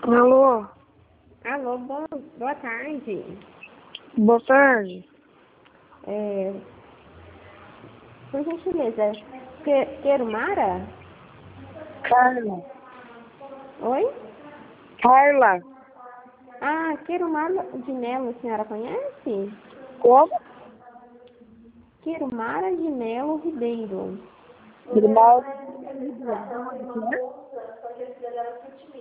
Alô, Alô, boa tarde. boa tarde. Por gentileza, Querumara? Carla. Oi? Carla. Ah, Querumara de Melo, a senhora conhece? Como? Querumara de Melo Ribeiro. Irmão.